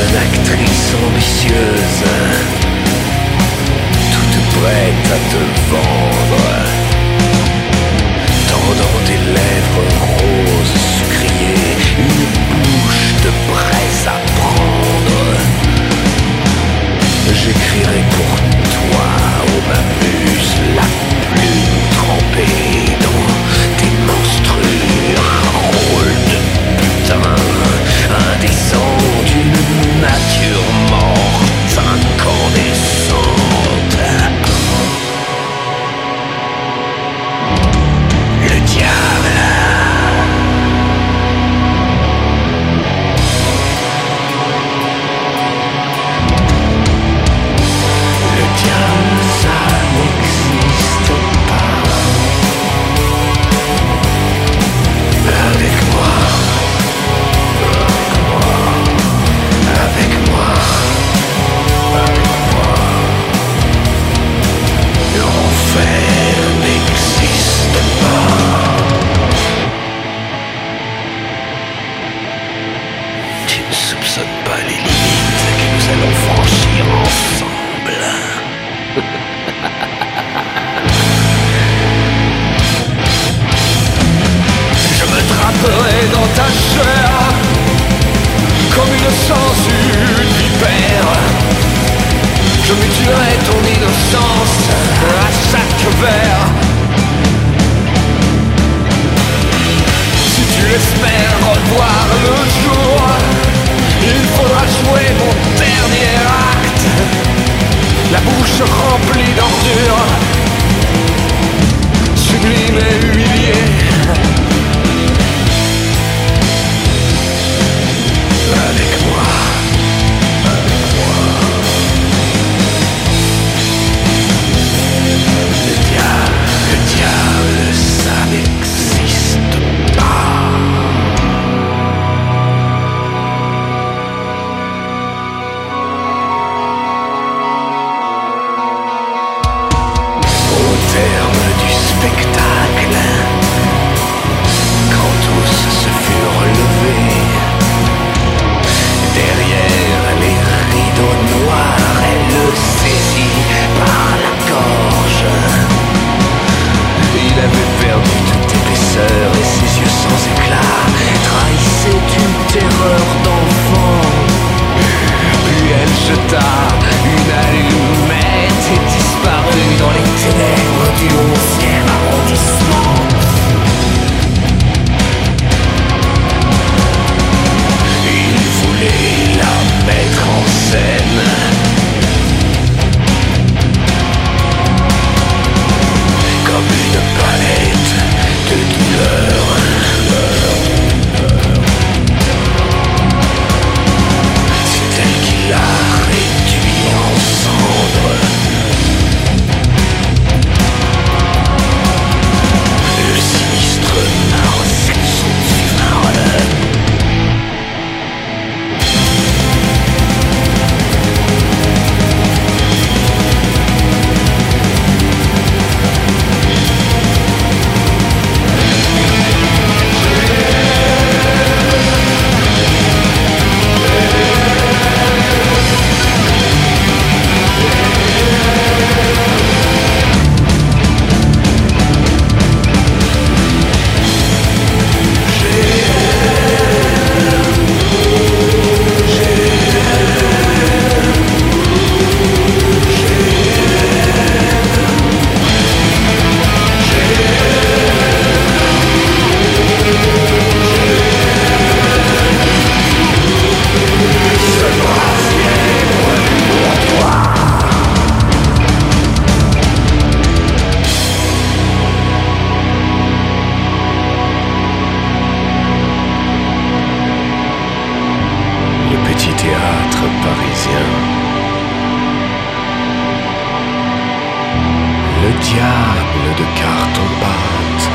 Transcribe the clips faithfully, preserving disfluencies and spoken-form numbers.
jeune actrice ambitieuse, toute prête à te vendre, tendant tes lèvres roses sucriées, une bouche de braise à prendre. J'écrirai pour toi, ô ma muse, la plume trempée dans tes menstrues, un rôle de putain, indécent d'une nature morte, incandescente. Le diable. Ça n'existe pas. Avec moi, avec moi, avec moi, l'enfer n'existe pas. Tu ne soupçonnes pas les limites que nous allons franchir ensemble. Je me trapperai dans ta chair comme une sangsue de vipère. Je mutillerai ton innocence à chaque verre. Si tu espères revoir le jour, il faudra jouer mon dernier acte. La bouche remplie d'ordures, sublime et humiliée. Avec moi, avec moi. Le diable, le diable, ça n'existe pas. Au terme du spectacle, quand tous se furent levés, derrière les rideaux noirs, elle le saisit par la gorge. Il avait perdu toute épaisseur et ses yeux sans éclat trahissaient une terreur d'enfant. Puis elle jeta une allumette et disparut dans les ténèbres du onzième arrondissement. Il voulait la mettre en scène. Comme une palette de douleur. C'est elle qui l'a réduit en cendres. Le sinistre masque son funéraire. Diable de carton-pâte,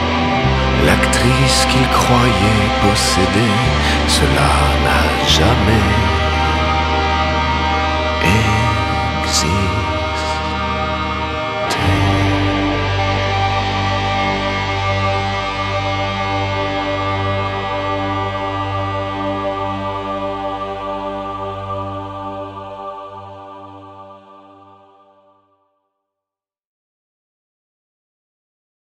l'actrice qu'il croyait posséder, cela n'a jamais